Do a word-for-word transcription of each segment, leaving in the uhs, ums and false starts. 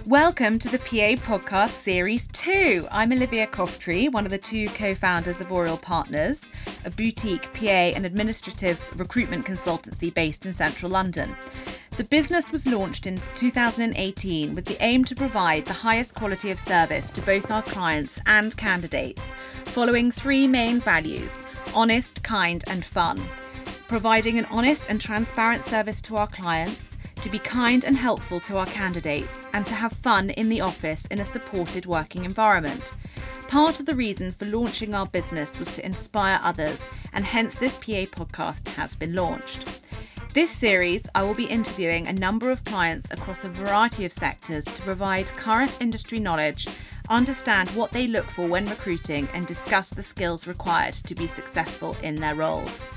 Welcome to the P A Podcast Series two. I'm Olivia Coftree, one of the two co-founders of Oriel Partners, a boutique P A and administrative recruitment consultancy based in central London. The business was launched in two thousand eighteen with the aim to provide the highest quality of service to both our clients and candidates, following three main values: honest, kind and fun. Providing an honest and transparent service to our clients, to be kind and helpful to our candidates, and to have fun in the office in a supported working environment. Part of the reason for launching our business was to inspire others, and hence this P A podcast has been launched. This series, I will be interviewing a number of clients across a variety of sectors to provide current industry knowledge, understand what they look for when recruiting, and discuss the skills required to be successful in their roles.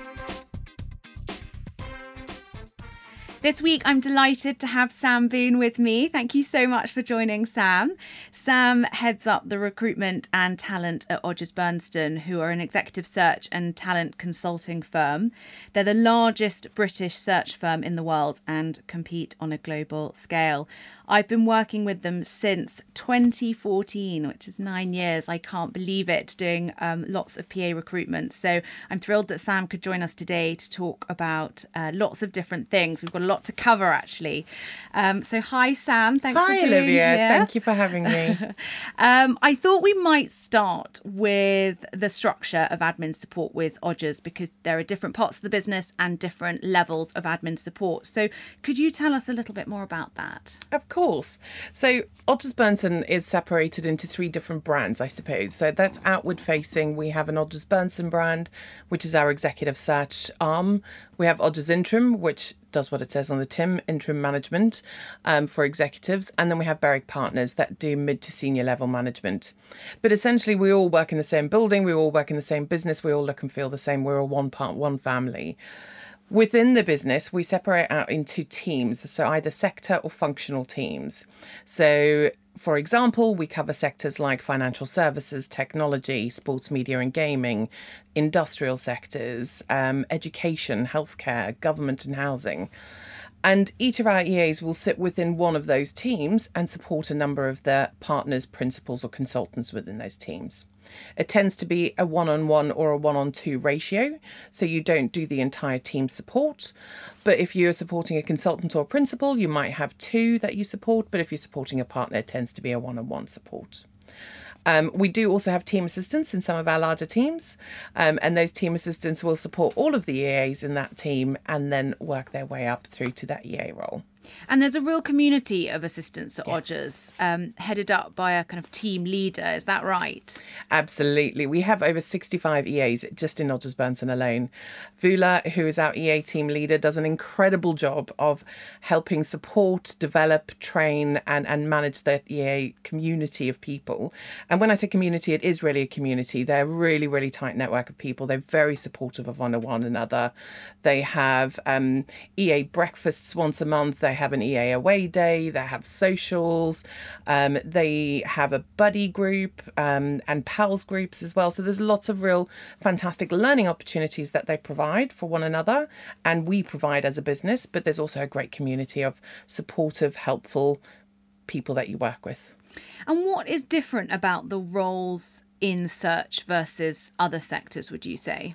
This week, I'm delighted to have Sam Boone with me. Thank you so much for joining, Sam. Sam heads up the recruitment and talent at Odgers Berndtson, who are an executive search and talent consulting firm. They're the largest British search firm in the world and compete on a global scale. I've been working with them since twenty fourteen, which is nine years. I can't believe it, doing um, lots of P A recruitment. So I'm thrilled that Sam could join us today to talk about uh, lots of different things. We've got a lot to cover, actually. Um, so hi, Sam. Thanks hi, for being Olivia. here. Thank you for having me. um, I thought we might start with the structure of admin support with Odgers, because there are different parts of the business and different levels of admin support. So could you tell us a little bit more about that? Of course. So Odgers Berndtson is separated into three different brands, I suppose. So that's outward facing. We have an Odgers Berndtson brand, which is our executive search arm. We have Odgers Interim, which does what it says on the tin, interim management um, for executives. And then we have Berwick Partners that do mid to senior level management. But essentially, we all work in the same building. We all work in the same business. We all look and feel the same. We're all one part, one family. Within the business, we separate out into teams, so either sector or functional teams. So, for example, we cover sectors like financial services, technology, sports media and gaming, industrial sectors, um, education, healthcare, government and housing. And each of our E As will sit within one of those teams and support a number of their partners, principals or consultants within those teams. It tends to be a one-on-one or a one-on-two ratio, so you don't do the entire team support. But if you're supporting a consultant or principal, you might have two that you support, but if you're supporting a partner, it tends to be a one-on-one support. Um, we do also have team assistants in some of our larger teams, um, and those team assistants will support all of the E As in that team and then work their way up through to that E A role. And there's a real community of assistants at Yes. Odgers, um, headed up by a kind of team leader. Is that right? Absolutely. We have over sixty-five E As just in Odgers Berndtson alone. Vula, who is our E A team leader, does an incredible job of helping support, develop, train and, and manage the E A community of people. And when I say community, it is really a community. They're a really, really tight network of people. They're very supportive of one, one another. They have um, E A breakfasts once a month. They have an E A away day, they have socials, um, they have a buddy group um, and pals groups as well. So there's lots of real fantastic learning opportunities that they provide for one another and we provide as a business, but there's also a great community of supportive, helpful people that you work with. And what is different about the roles in search versus other sectors, would you say?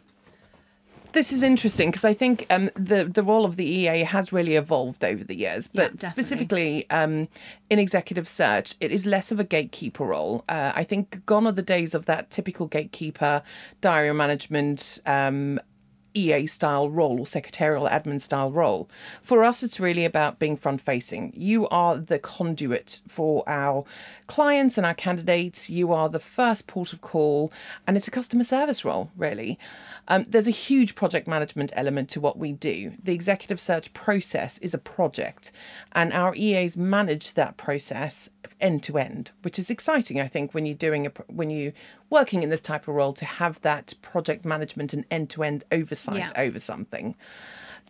This is interesting because I think um, the, the role of the E A has really evolved over the years, but yeah, specifically um, in executive search, it is less of a gatekeeper role. Uh, I think gone are the days of that typical gatekeeper, diary management, um, E A style role or secretarial admin style role. For us, it's really about being front facing. You are the conduit for our clients and our candidates. You are the first port of call, and it's a customer service role, really. Um, there's a huge project management element to what we do. The executive search process is a project, and our E As manage that process end to end, which is exciting, I think, when you're doing a when you working in this type of role, to have that project management and end to end oversight yeah. over something.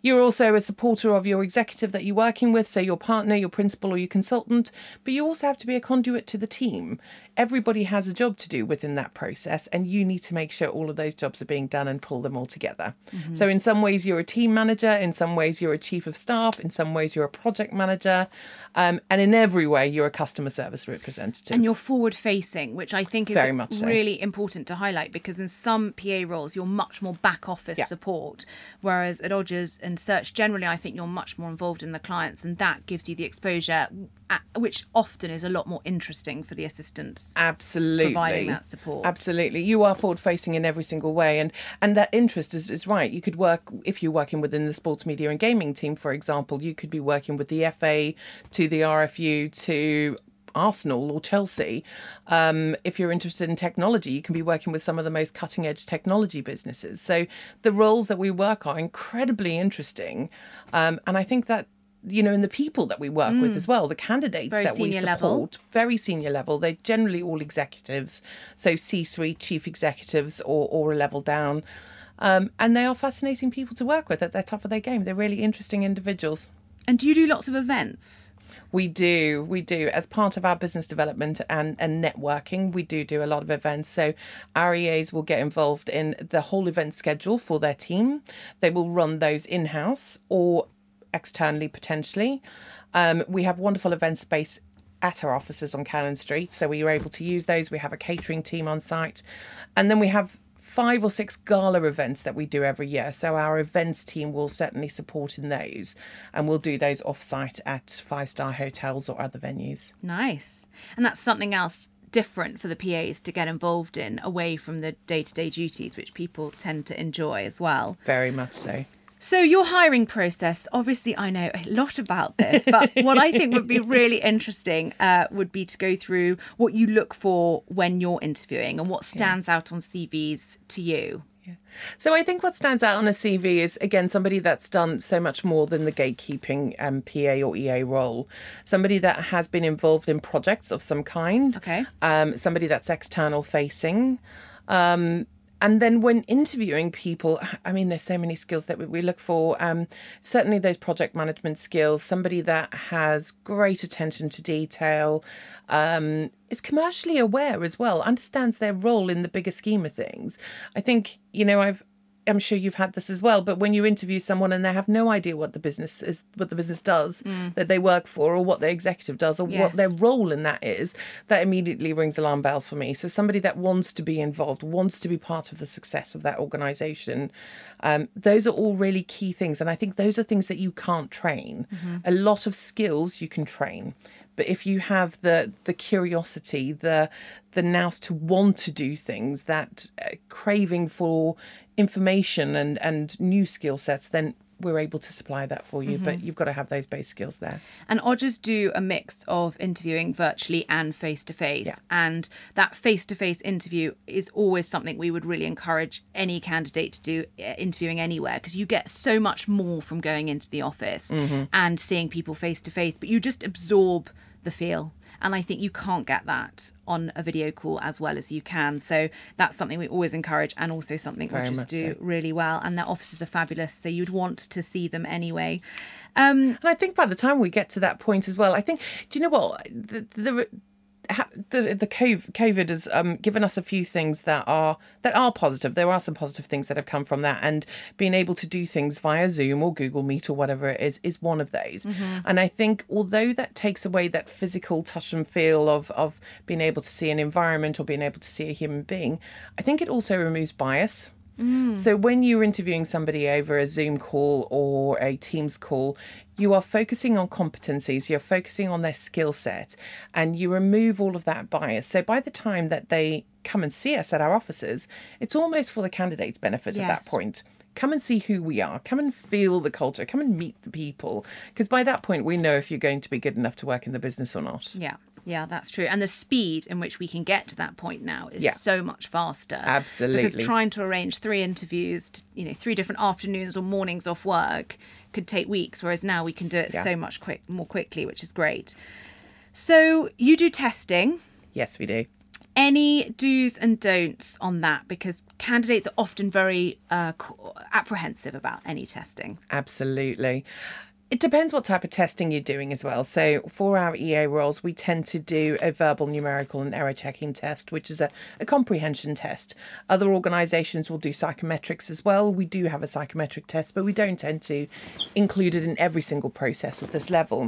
You're also a supporter of your executive that you're working with, so your partner, your principal or your consultant, but you also have to be a conduit to the team. Everybody has a job to do within that process, and you need to make sure all of those jobs are being done and pull them all together. Mm-hmm. So in some ways you're a team manager, in some ways you're a chief of staff, in some ways you're a project manager, um, and in every way you're a customer service representative. And you're forward facing, which I think is Very much so. really important to highlight, because in some P A roles you're much more back office Yeah. support, whereas at Odgers and Search generally I think you're much more involved in the clients, and that gives you the exposure, at, which often is a lot more interesting for the assistants. Absolutely. Providing that support. Absolutely. You are forward facing in every single way. And and that interest is, is right. You could work, if you're working within the sports media and gaming team, for example, you could be working with the F A to the R F U to Arsenal or Chelsea. Um, if you're interested in technology, you can be working with some of the most cutting edge technology businesses. So the roles that we work are incredibly interesting. Um, and I think that, you know, and the people that we work mm. with as well, the candidates very that we support, level. very senior level, they're generally all executives, so C-suite, chief executives or, or a level down. Um, and they are fascinating people to work with at their top of their game. They're really interesting individuals. And do you do lots of events? We do, we do. As part of our business development and, and networking, we do do a lot of events. So our E As will get involved in the whole event schedule for their team. They will run those in-house or externally potentially. Um, we have wonderful event space at our offices on Cannon Street, so we are able to use those. We have a catering team on site, and then we have five or six gala events that we do every year. So our events team will certainly support in those, and we'll do those off-site at five-star hotels or other venues. Nice. And that's something else different for the P As to get involved in, away from the day-to-day duties, which people tend to enjoy as well. Very much so. So your hiring process, obviously I know a lot about this, but what I think would be really interesting uh, would be to go through what you look for when you're interviewing and what stands yeah. out on C Vs to you. Yeah. So I think what stands out on a C V is, again, somebody that's done so much more than the gatekeeping um, P A or E A role. Somebody that has been involved in projects of some kind. Okay. Um, somebody that's external facing. Um, And then when interviewing people, I mean, there's so many skills that we look for. Um, certainly those project management skills, somebody that has great attention to detail, um, is commercially aware as well, understands their role in the bigger scheme of things. I think, you know, I've, I'm sure you've had this as well, but when you interview someone and they have no idea what the business is, what the business does mm. that they work for, or what their executive does, or yes. what their role in that is, that immediately rings alarm bells for me. So somebody that wants to be involved, wants to be part of the success of that organisation, um, those are all really key things. And I think those are things that you can't train. Mm-hmm. A lot of skills you can train. But if you have the the curiosity, the the nous to want to do things, that uh, craving for information and, and new skill sets, then we're able to supply that for you. Mm-hmm. But you've got to have those base skills there. And Odgers do a mix of interviewing virtually and face-to-face. Yeah. And that face-to-face interview is always something we would really encourage any candidate to do, uh, interviewing anywhere, because you get so much more from going into the office mm-hmm. and seeing people face-to-face, but you just absorb the feel. And I think you can't get that on a video call as well as you can. So that's something we always encourage, and also something we just do so. really well. And their offices are fabulous, so you'd want to see them anyway. Um, and I think by the time we get to that point as well, I think, do you know what? The, the, the, the COVID has um, given us a few things that are that are positive. There are some positive things that have come from that, and being able to do things via Zoom or Google Meet or whatever it is is one of those. Mm-hmm. And I think although that takes away that physical touch and feel of of being able to see an environment or being able to see a human being, I think it also removes bias. Mm. So when you're interviewing somebody over a Zoom call or a Teams call, you are focusing on competencies, you're focusing on their skill set, and you remove all of that bias. So by the time that they come and see us at our offices, it's almost for the candidate's benefit yes. at that point. Come and see who we are. Come and feel the culture. Come and meet the people. Because by that point, we know if you're going to be good enough to work in the business or not. Yeah. Yeah, that's true. And the speed in which we can get to that point now is yeah. so much faster. Absolutely. Because trying to arrange three interviews, to, you know, three different afternoons or mornings off work could take weeks, whereas now we can do it yeah. so much quick, more quickly, which is great. So you do testing. Yes, we do. Any do's and don'ts on that? Because candidates are often very uh, apprehensive about any testing. Absolutely. It depends what type of testing you're doing as well. So for our E A roles, we tend to do a verbal, numerical and error checking test, which is a, a comprehension test. Other organisations will do psychometrics as well. We do have a psychometric test, but we don't tend to include it in every single process at this level.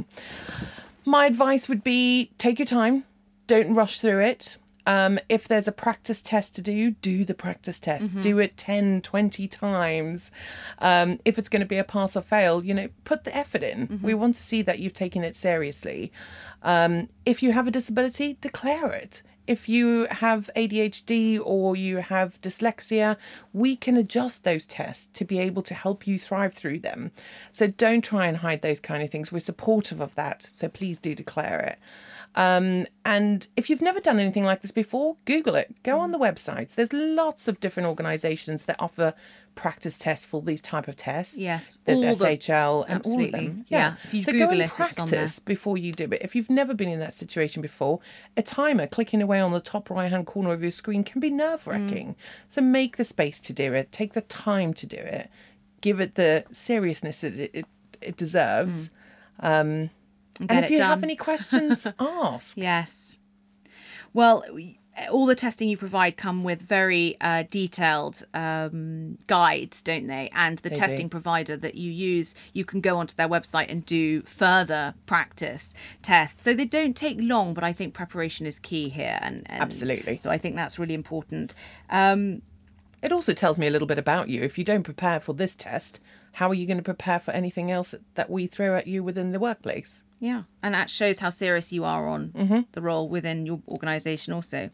My advice would be take your time. Don't rush through it. Um, if there's a practice test to do, do the practice test. Mm-hmm. Do it ten, twenty times. Um, if it's going to be a pass or fail, you know, put the effort in. Mm-hmm. We want to see that you've taken it seriously. Um, if you have a disability, declare it. If you have A D H D or you have dyslexia, we can adjust those tests to be able to help you thrive through them. So don't try and hide those kind of things. We're supportive of that. So please do declare it. Um, and if you've never done anything like this before, Google it. Go on the websites. There's lots of different organisations that offer practice tests for these type of tests. Yes. There's all S H L the, and all of them. Yeah. Yeah. If you so Google go and it, practice before you do it. If you've never been in that situation before, a timer clicking away on the top right-hand corner of your screen can be nerve-wracking. Mm. So make the space to do it. Take the time to do it. Give it the seriousness that it, it, it deserves. Mm. Um And, and if you done. have any questions, ask. Yes. Well, all the testing you provide come with very uh, detailed um, guides, don't they? And the they testing do. provider that you use, you can go onto their website and do further practice tests. So they don't take long, but I think preparation is key here. And, and Absolutely. So I think that's really important. Um, it also tells me a little bit about you. If you don't prepare for this test, how are you going to prepare for anything else that we throw at you within the workplace? Yeah, and that shows how serious you are on mm-hmm. the role within your organisation also.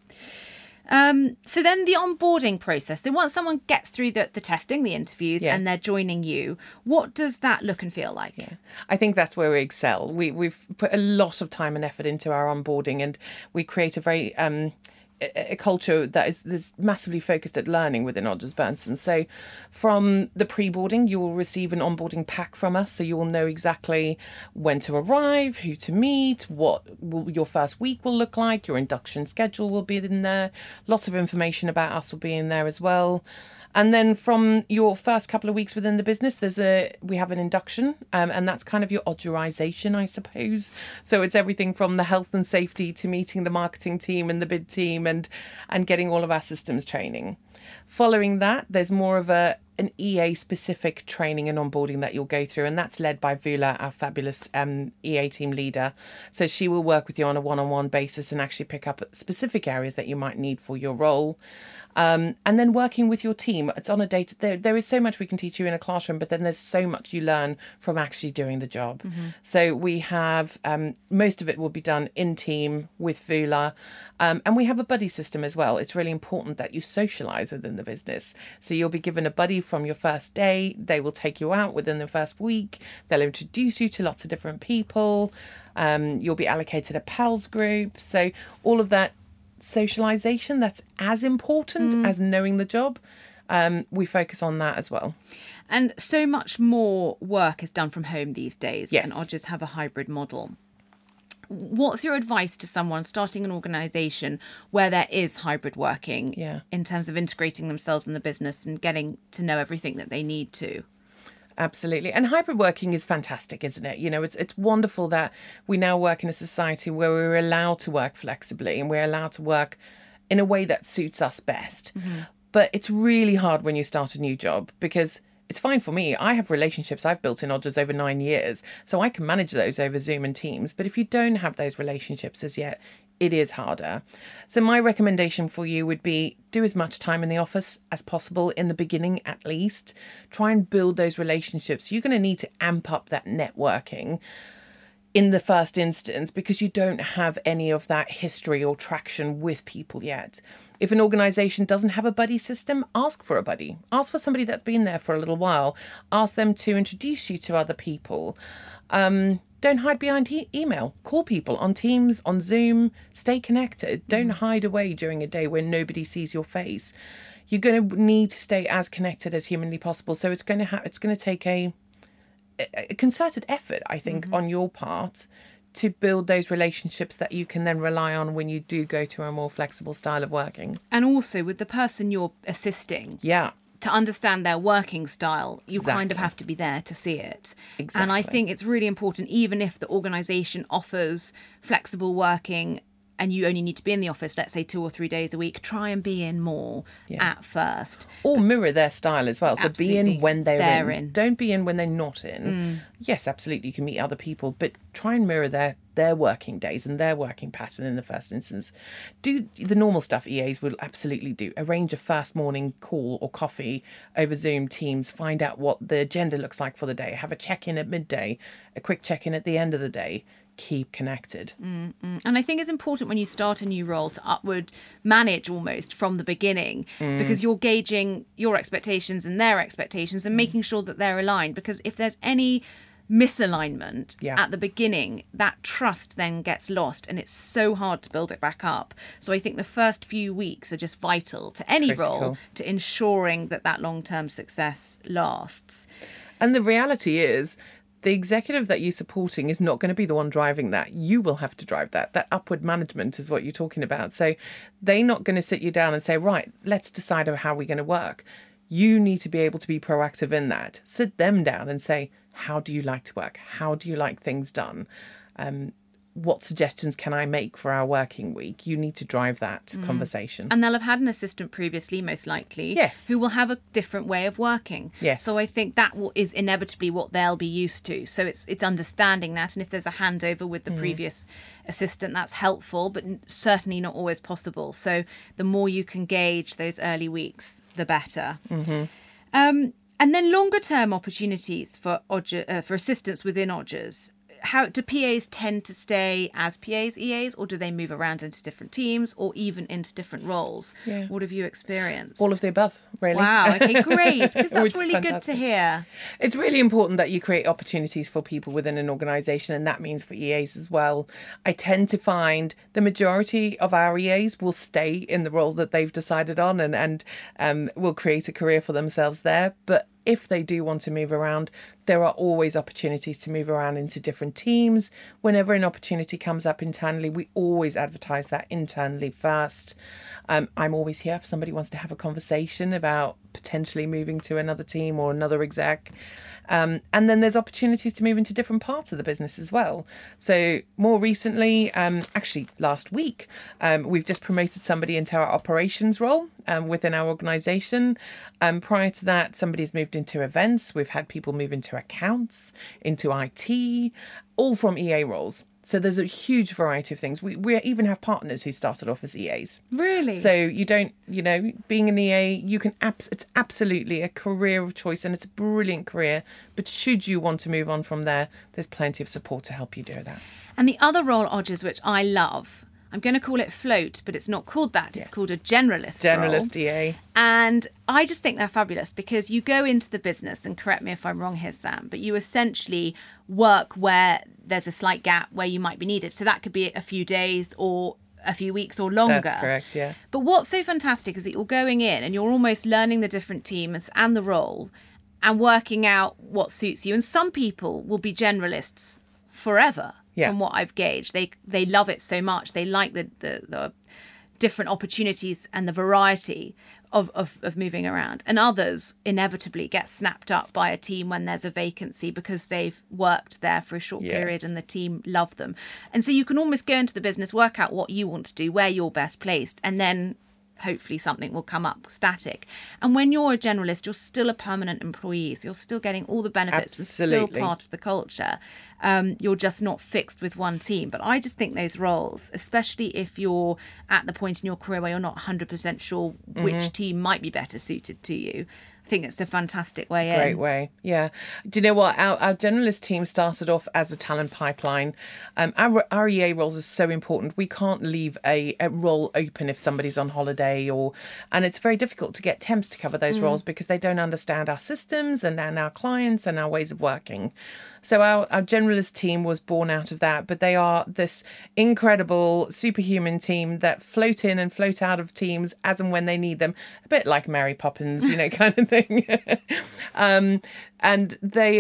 Um, so then the onboarding process. So once someone gets through the, the testing, the interviews, yes. and they're joining you, what does that look and feel like? Yeah. I think that's where we excel. We, we've put a lot of time and effort into our onboarding, and we create a very... Um, a culture that is, is massively focused at learning within Odgers Berndtson. So from the pre-boarding, you will receive an onboarding pack from us. So you will know exactly when to arrive, who to meet, what will your first week will look like. Your induction schedule will be in there. Lots of information about us will be in there as well. And then from your first couple of weeks within the business, there's a we have an induction, um, and that's kind of your Odgerization, I suppose. So it's everything from the health and safety to meeting the marketing team and the bid team and and getting all of our systems training. Following that, there's more of a an E A-specific training and onboarding that you'll go through, and that's led by Vula, our fabulous um, E A team leader. So she will work with you on a one-on-one basis and actually pick up specific areas that you might need for your role. Um, and then working with your team, it's on a day to, there, there is so much we can teach you in a classroom, but then there's so much you learn from actually doing the job. Mm-hmm. So we have, um, most of it will be done in team with Vula, um, and we have a buddy system as well. It's really important that you socialise within the business. So you'll be given a buddy from your first day. They will take you out within the first week. They'll introduce you to lots of different people. Um, you'll be allocated a pals group. So all of that socialization, that's as important mm. as knowing the job. Um, we focus on that as well. And so much more work is done from home these days. Yes. And Odgers have a hybrid model. What's your advice to someone starting an organisation where there is hybrid working yeah. in terms of integrating themselves in the business and getting to know everything that they need to? Absolutely. And hybrid working is fantastic, isn't it? You know, it's it's wonderful that we now work in a society where we're allowed to work flexibly and we're allowed to work in a way that suits us best. Mm-hmm. But it's really hard when you start a new job, because it's fine for me. I have relationships I've built in Odgers over nine years, so I can manage those over Zoom and Teams. But if you don't have those relationships as yet, it is harder. So my recommendation for you would be do as much time in the office as possible in the beginning, at least. Try and build those relationships. You're going to need to amp up that networking in the first instance because you don't have any of that history or traction with people yet. If an organisation doesn't have a buddy system, ask for a buddy. Ask for somebody that's been there for a little while. Ask them to introduce you to other people. Um, don't hide behind e- email. Call people on Teams, on Zoom. Stay connected. Don't hide away during a day when nobody sees your face. You're going to need to stay as connected as humanly possible. So it's going to ha- it's going to take a, a concerted effort, I think, mm-hmm. on your part to build those relationships that you can then rely on when you do go to a more flexible style of working. And also with the person you're assisting. Yeah. To understand their working style, you Exactly. kind of have to be there to see it. Exactly. And I think it's really important, even if the organisation offers flexible working and you only need to be in the office, let's say two or three days a week, try and be in more Yeah. at first. Or mirror their style as well. So be Absolutely. in when they're, They're in. in. Don't be in when they're not in. Mm. Yes, absolutely, you can meet other people, but try and mirror their, their working days and their working pattern in the first instance. Do the normal stuff E As will absolutely do. Arrange a first morning call or coffee over Zoom, Teams. Find out what the agenda looks like for the day. Have a check-in at midday, a quick check-in at the end of the day. Keep connected. Mm-mm. And I think it's important when you start a new role to upward manage almost from the beginning mm. because you're gauging your expectations and their expectations and mm. making sure that they're aligned. Because if there's any misalignment yeah. at the beginning, that trust then gets lost and it's so hard to build it back up. So I think the first few weeks are just vital to any Critical. role to ensuring that that long-term success lasts. And the reality is, the executive that you're supporting is not going to be the one driving that. You will have to drive that. That upward management is what you're talking about. So they're not going to sit you down and say, right, let's decide how we're going to work. You need to be able to be proactive in that. Sit them down and say, how do you like to work? How do you like things done? Um, what suggestions can I make for our working week? You need to drive that mm. conversation. And they'll have had an assistant previously, most likely, yes. who will have a different way of working. Yes. So I think that will, is inevitably what they'll be used to. So it's it's understanding that. And if there's a handover with the mm. previous assistant, that's helpful, but certainly not always possible. So the more you can gauge those early weeks, the better. Mm-hmm. Um, and then longer term opportunities for Odger, uh, for assistants within Odgers. How do P As tend to stay as P As, E As, or do they move around into different teams or even into different roles? Yeah. What have you experienced? All of the above, really. Wow, okay, great. Because that's Which is really good fantastic. to hear. It's really important that you create opportunities for people within an organisation, and that means for E As as well. I tend to find the majority of our E As will stay in the role that they've decided on and, and um, will create a career for themselves there. But if they do want to move around, there are always opportunities to move around into different teams. Whenever an opportunity comes up internally, we always advertise that internally first. Um, I'm always here if somebody wants to have a conversation about potentially moving to another team or another exec. Um, and then there's opportunities to move into different parts of the business as well. So more recently, um, actually last week, um, we've just promoted somebody into our operations role um, within our organisation. Um, prior to that, somebody's moved into events. We've had people move into accounts, into I T, all from E A roles. So there's a huge variety of things. We we even have partners who started off as E As. Really? So you don't, you know, being an E A, you can, abs- it's absolutely a career of choice and it's a brilliant career. But should you want to move on from there, there's plenty of support to help you do that. And the other role, Odgers, which I love, I'm going to call it float, but it's not called that. Yes. It's called a generalist Generalist role. E A. And I just think they're fabulous because you go into the business, and correct me if I'm wrong here, Sam, but you essentially work where there's a slight gap where you might be needed. So that could be a few days or a few weeks or longer. That's correct, yeah. But what's so fantastic is that you're going in and you're almost learning the different teams and the role and working out what suits you. And some people will be generalists forever. Yeah. From what I've gauged, they they love it so much. They like the the, the different opportunities and the variety of, of of moving around. And others inevitably get snapped up by a team when there's a vacancy because they've worked there for a short Yes. period and the team love them. And so you can almost go into the business, work out what you want to do, where you're best placed, and then hopefully something will come up static. And when you're a generalist, you're still a permanent employee. So you're still getting all the benefits Absolutely. and still part of the culture. Um, you're just not fixed with one team. But I just think those roles, especially if you're at the point in your career where you're not one hundred percent sure which Mm-hmm. team might be better suited to you, I think it's a fantastic way It's a great in. way, yeah. Do you know what? Our, our generalist team started off as a talent pipeline. Um, our, our E A roles are so important. We can't leave a, a role open if somebody's on holiday, or and it's very difficult to get temps to cover those mm. roles because they don't understand our systems and, and our clients and our ways of working. So our, our generalist team was born out of that, but they are this incredible superhuman team that float in and float out of teams as and when they need them, a bit like Mary Poppins, you know, kind of thing. um, and they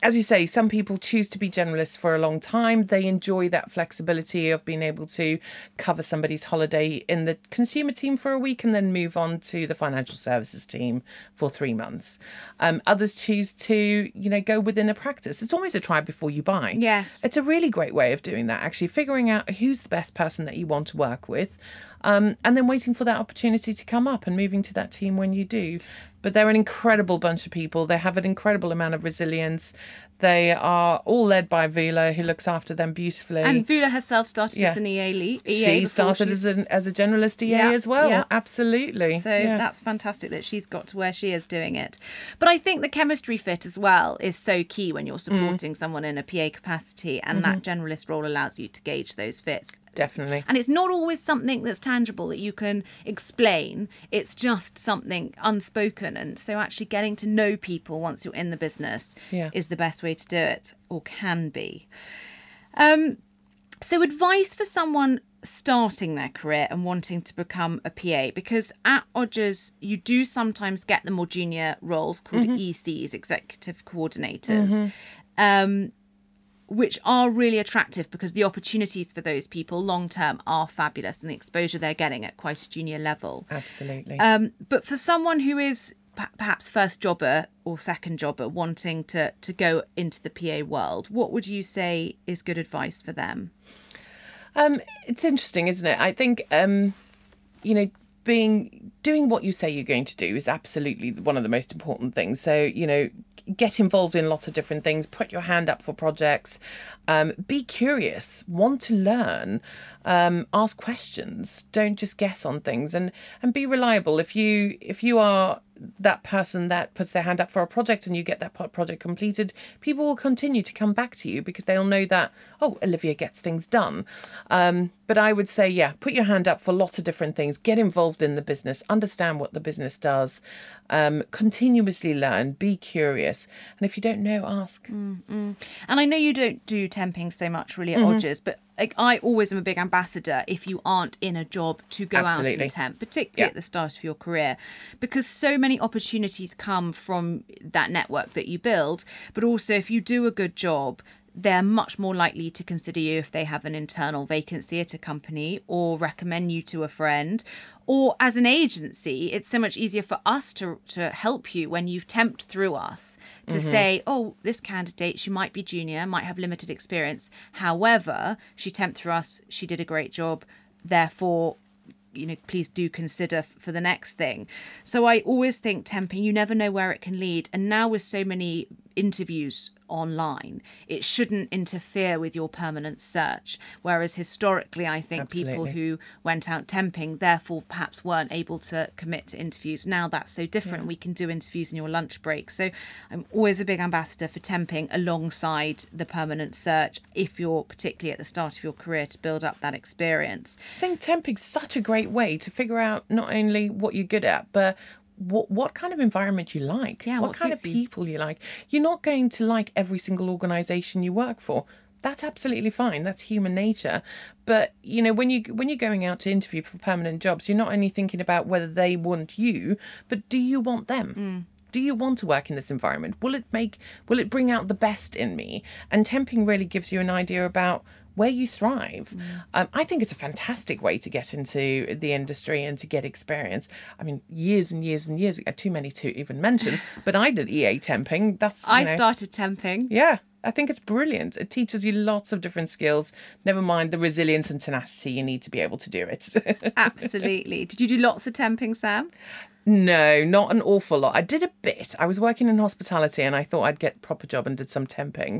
as you say, some people choose to be generalists for a long time. They enjoy that flexibility of being able to cover somebody's holiday in the consumer team for a week and then move on to the financial services team for three months. Um, others choose to, you know, go within a practice. It's always a try before you buy. Yes. It's a really great way of doing that, actually, figuring out who's the best person that you want to work with, um, and then waiting for that opportunity to come up and moving to that team when you do. But they're an incredible bunch of people. They have an incredible amount of resilience. They are all led by Vula, who looks after them beautifully. And Vula herself started Yeah. as an E A lead. She started as, an, as a generalist E A Yeah, as well. yeah. Absolutely. So Yeah. that's fantastic that she's got to where she is doing it. But I think the chemistry fit as well is so key when you're supporting mm. someone in a P A capacity, and mm-hmm. that generalist role allows you to gauge those fits. Definitely. And it's not always something that's tangible that you can explain. It's just something unspoken. And so actually getting to know people once you're in the business yeah. is the best way to do it, or can be. Um, so advice for someone starting their career and wanting to become a P A, because at Odgers you do sometimes get the more junior roles called mm-hmm. E Cs, executive coordinators. Mm-hmm. Um which are really attractive because the opportunities for those people long term are fabulous and the exposure they're getting at quite a junior level. Absolutely. Um, but for someone who is p- perhaps first jobber or second jobber wanting to, to go into the P A world, what would you say is good advice for them? Um, it's interesting, isn't it? I think, um, you know, being doing what you say you're going to do is absolutely one of the most important things. So, you know, get involved in lots of different things, put your hand up for projects, um, be curious, want to learn, um, ask questions, don't just guess on things, and and be reliable. If you if you are that person that puts their hand up for a project and you get that project completed, people will continue to come back to you because they'll know that, oh, Olivia gets things done. Um, but I would say, yeah, put your hand up for lots of different things, get involved in the business, understand what the business does, um, continuously learn, be curious. And if you don't know, ask. Mm-hmm. And I know you don't do temping so much really at mm-hmm. Odgers, but like, I always am a big ambassador if you aren't in a job to go Absolutely. out and temp, particularly yeah. at the start of your career, because so many opportunities come from that network that you build. But also if you do a good job, they're much more likely to consider you if they have an internal vacancy at a company or recommend you to a friend. Or as an agency, it's so much easier for us to to help you when you've temped through us to mm-hmm. say, oh, this candidate, she might be junior, might have limited experience. However, she temped through us, she did a great job. Therefore, you know, please do consider for the next thing. So I always think temping, you never know where it can lead. And now with so many interviews online, it shouldn't interfere with your permanent search. Whereas historically, I think Absolutely. people who went out temping, therefore perhaps weren't able to commit to interviews. Now that's so different. Yeah. We can do interviews in your lunch break. So I'm always a big ambassador for temping alongside the permanent search if you're particularly at the start of your career to build up that experience. I think temping's such a great way to figure out not only what you're good at, but what what kind of environment you like, yeah, what, what kind of you. people you like. You're not going to like every single organisation you work for. That's absolutely fine. That's human nature. But, you know, when, you, when you're going out to interview for permanent jobs, you're not only thinking about whether they want you, but do you want them? Mm. Do you want to work in this environment? Will it make, will it bring out the best in me? And temping really gives you an idea about where you thrive. Mm. Um, I think it's a fantastic way to get into the industry and to get experience. I mean, years and years and years ago, too many to even mention, but I did E A temping. That's I know, started temping. Yeah, I think it's brilliant. It teaches you lots of different skills. Never mind the resilience and tenacity you need to be able to do it. Absolutely. Did you do lots of temping, Sam? No, not an awful lot. I did a bit. I was working in hospitality and I thought I'd get a proper job and did some temping.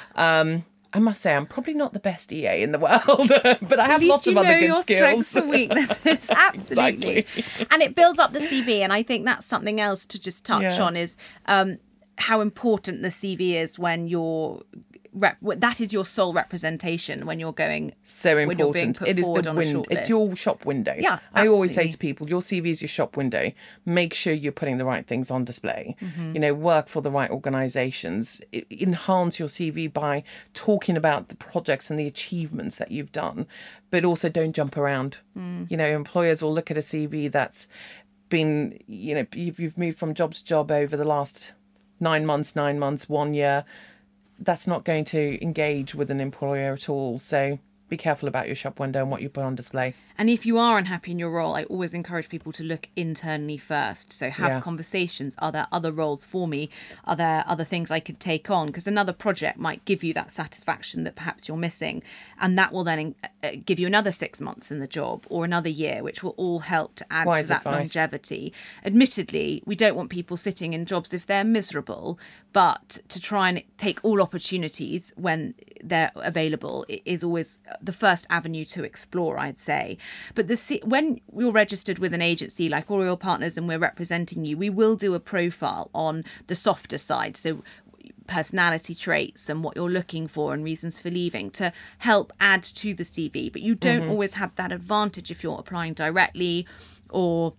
Um, I must say, I'm probably not the best E A in the world, but I have lots of other good skills. At least you know your strengths and weaknesses. Absolutely. Exactly. And it builds up the C V. And I think that's something else to just touch yeah. on is um, how important the C V is when you're... Rep, that is your sole representation when you're going. So important. When you're being put it is forward the on win- a short It's list. your shop window. Yeah, I always say absolutely. to people, your C V is your shop window. Make sure you're putting the right things on display. Mm-hmm. You know, work for the right organisations. I- enhance your C V by talking about the projects and the achievements that you've done, but also don't jump around. Mm. You know, employers will look at a C V that's been, you know, you've, you've moved from job to job over the last nine months, nine months, one year. that's not going to engage with an employer at all. So be careful about your shop window and what you put on display. And if you are unhappy in your role, I always encourage people to look internally first. So have Yeah. conversations. Are there other roles for me? Are there other things I could take on? Because another project might give you that satisfaction that perhaps you're missing. And that will then uh, give you another six months in the job or another year, which will all help to add Wise to that advice. longevity. Admittedly, we don't want people sitting in jobs if they're miserable, but to try and take all opportunities when they're available is always the first avenue to explore, I'd say. But the when you're registered with an agency like Oriel Partners and we're representing you, we will do a profile on the softer side. So personality traits and what you're looking for and reasons for leaving to help add to the C V. But you don't mm-hmm. always have that advantage if you're applying directly or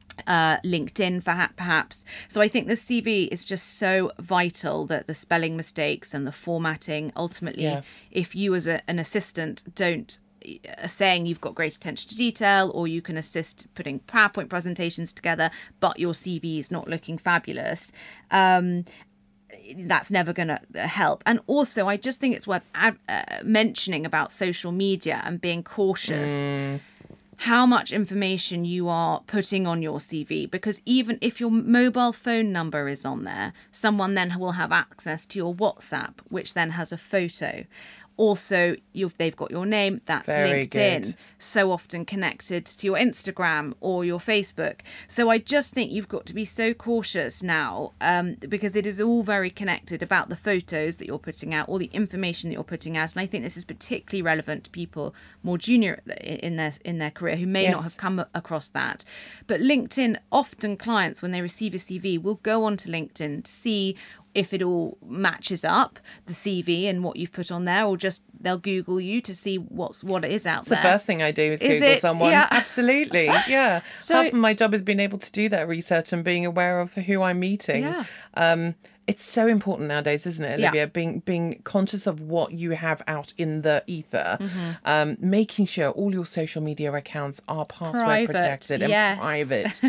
uh LinkedIn perhaps. So I think the C V is just so vital, that the spelling mistakes and the formatting, ultimately, yeah. if you as a, an assistant don't are saying you've got great attention to detail, or you can assist putting PowerPoint presentations together, but your C V is not looking fabulous, um, that's never going to help. And also, I just think it's worth ad- uh, mentioning about social media and being cautious. Mm. How much information you are putting on your C V, because even if your mobile phone number is on there, someone then will have access to your WhatsApp, which then has a photo. Also, you've, they've got your name, that's Very LinkedIn, good. So often connected to your Instagram or your Facebook. So I just think you've got to be so cautious now, um, because it is all very connected about the photos that you're putting out, all the information that you're putting out. And I think this is particularly relevant to people more junior in their in their career who may yes. not have come across that. But LinkedIn, often clients, when they receive a C V, will go onto LinkedIn to see if it all matches up, the C V and what you've put on there, or just they'll Google you to see what's what is out it's there. The first thing I do is, is Google it? someone. Yeah. Absolutely, yeah. So, half of my job has been able to do that research and being aware of who I'm meeting. Yeah. Um, it's so important nowadays, isn't it, Olivia? Yeah. Being being conscious of what you have out in the ether, mm-hmm. um, making sure all your social media accounts are password private, protected and yes. private.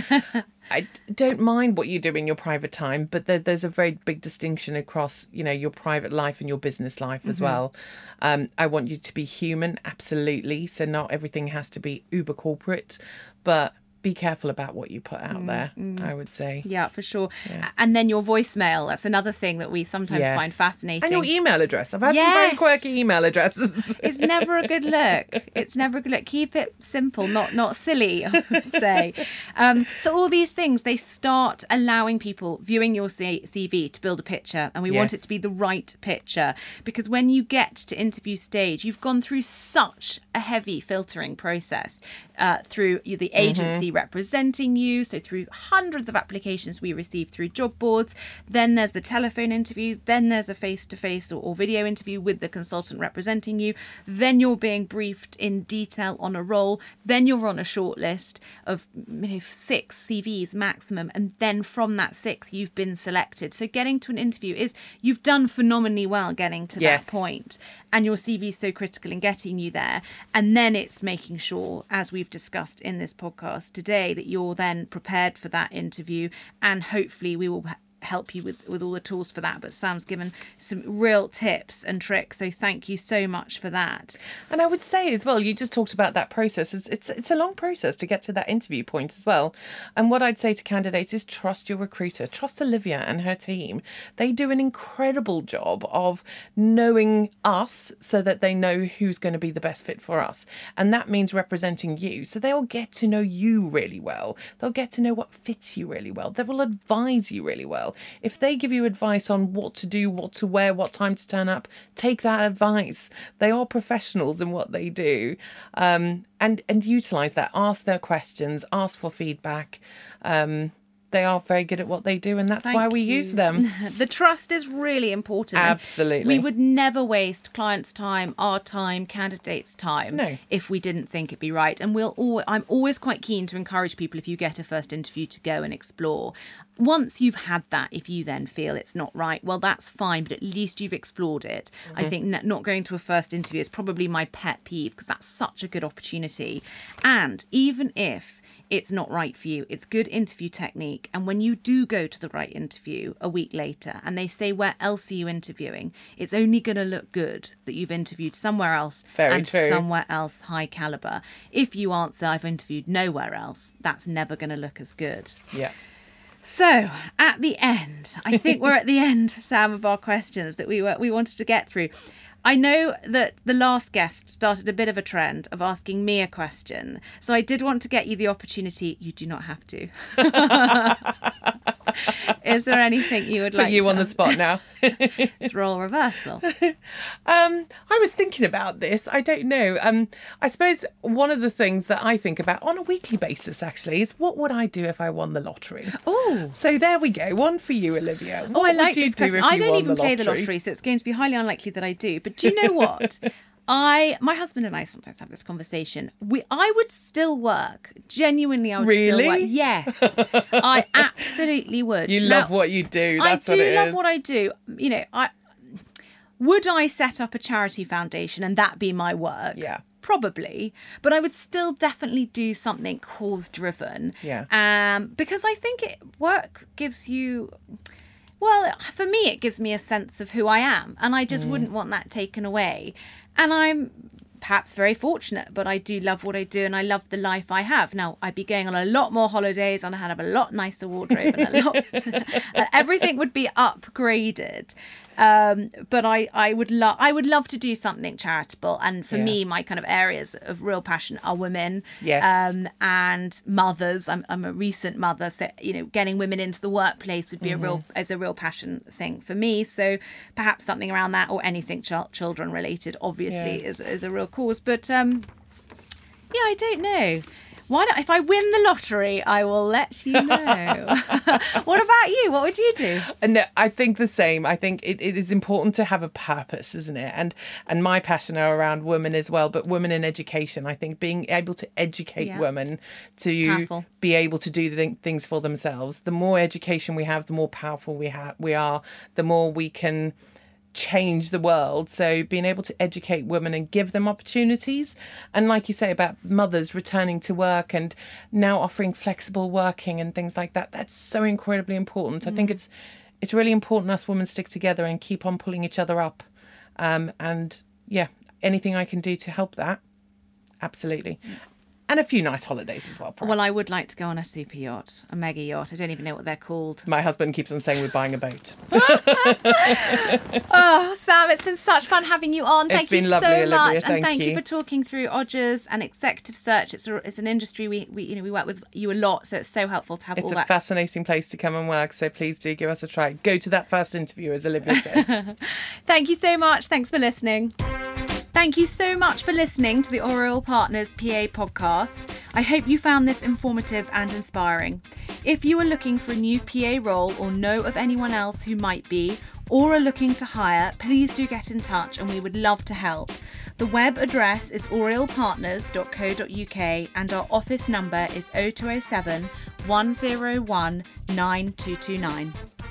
I don't mind what you do in your private time, but there's there's a very big distinction across, you know, your private life and your business life as mm-hmm. well. Um, I want you to be human, absolutely. So not everything has to be uber corporate, but be careful about what you put out mm, there, mm. I would say. Yeah, for sure. Yeah. And then your voicemail, that's another thing that we sometimes yes. find fascinating. And your email address. I've had yes. some very quirky email addresses. It's never a good look. It's never a good look. Keep it simple, not not silly, I would say. Um, so all these things, they start allowing people viewing your C V to build a picture, and we yes. want it to be the right picture, because when you get to interview stage, you've gone through such a heavy filtering process uh, through the agency mm-hmm. representing you, so through hundreds of applications we receive through job boards. Then there's the telephone interview, then there's a face-to-face or, or video interview with the consultant representing you, then you're being briefed in detail on a role, then you're on a short list of, you know, six C Vs maximum, and then from that six you've been selected. So getting to an interview is, you've done phenomenally well getting to yes. that point, and your C V is so critical in getting you there. And then it's making sure, as we've discussed in this podcast today, that you're then prepared for that interview, and hopefully we will help you with, with all the tools for that. But Sam's given some real tips and tricks, so thank you so much for that. And I would say as well, you just talked about that process. It's, it's it's a long process to get to that interview point as well. And what I'd say to candidates is trust your recruiter, trust Olivia and her team. They do an incredible job of knowing us so that they know who's going to be the best fit for us. And that means representing you. So they'll get to know you really well. They'll get to know what fits you really well. They will advise you really well. If they give you advice on what to do, what to wear, what time to turn up, take that advice. They are professionals in what they do, um, and and utilise that. Ask their questions, ask for feedback. Um, they are very good at what they do, and that's Thank why we you. use them. The trust is really important. Absolutely. We would never waste clients' time, our time, candidates' time, no. if we didn't think it'd be right. And we'll all, I'm always quite keen to encourage people, if you get a first interview, to go and explore. Once you've had that, if you then feel it's not right, well, that's fine, but at least you've explored it. Mm-hmm. I think not going to a first interview is probably my pet peeve, because that's such a good opportunity. And even if it's not right for you. It's good interview technique. And when you do go to the right interview a week later and they say, where else are you interviewing? It's only going to look good that you've interviewed somewhere else Very and true. somewhere else high caliber. If you answer, I've interviewed nowhere else, that's never going to look as good. Yeah. So at the end, I think we're at the end, Sam, of our questions that we were, we wanted to get through. I know that the last guest started a bit of a trend of asking me a question. So I did want to get you the opportunity. You do not have to. Is there anything you would Put like you to on the spot now. It's role reversal. Um, I was thinking about this. I don't know. Um, I suppose one of the things that I think about on a weekly basis, actually, is what would I do if I won the lottery? Oh. So there we go. One for you, Olivia. What Oh, I would like you this do question. if I you don't won even the play the lottery, so it's going to be highly unlikely that I do. But do you know what? I, my husband and I sometimes have this conversation. We, I would still work. Genuinely, I would Really? still work. Yes, I absolutely would. You Now, love what you do. That's I what do it love is. what I do. You know, I would I set up a charity foundation and that be my work? Yeah. Probably, but I would still definitely do something cause driven. Yeah. Um, because I think it work gives you. Well, for me, it gives me a sense of who I am, and I just mm. wouldn't want that taken away. And I'm perhaps very fortunate, but I do love what I do, and I love the life I have. Now, I'd be going on a lot more holidays, and I'd have a lot nicer wardrobe, and a lot, everything would be upgraded. Um, but I, I would love, I would love to do something charitable. And for Yeah. me, my kind of areas of real passion are women, Yes. um, and mothers. I'm, I'm a recent mother, so you know, getting women into the workplace would be mm-hmm. a real, as a real passion thing for me. So perhaps something around that, or anything ch- children related, obviously, Yeah. is is a real cause. But um, yeah, I don't know. Why not? If I win the lottery, I will let you know. What about you? What would you do? And no, I think the same. I think it, it is important to have a purpose, isn't it? And and my passion are around women as well, but women in education. I think being able to educate Yeah. women to Powerful. be able to do the things for themselves. The more education we have, the more powerful we have. We are. The more we can change the world. So being able to educate women and give them opportunities, and like you say about mothers returning to work and now offering flexible working and things like that, that's so incredibly important. mm. I think it's it's really important us women stick together and keep on pulling each other up, um and yeah, anything I can do to help that, absolutely. And a few nice holidays as well, perhaps. Well, I would like to go on a super yacht, a mega yacht. I don't even know what they're called. My husband keeps on saying we're buying a boat. Oh, Sam, it's been such fun having you on. Thank It's been you lovely, so Olivia. much, Thank and thank you. you for talking through Odgers and executive search. It's a, it's an industry we, we you know we work with you a lot, so it's so helpful to have It's all a that. fascinating place to come and work, so please do give us a try. Go to that first interview, as Olivia says. Thank you so much. Thanks for listening. Thank you so much for listening to the Oriel Partners P A podcast. I hope you found this informative and inspiring. If you are looking for a new P A role or know of anyone else who might be, or are looking to hire, please do get in touch and we would love to help. The web address is oriel partners dot co dot uk and our office number is oh two oh seven, one oh one, nine two two nine.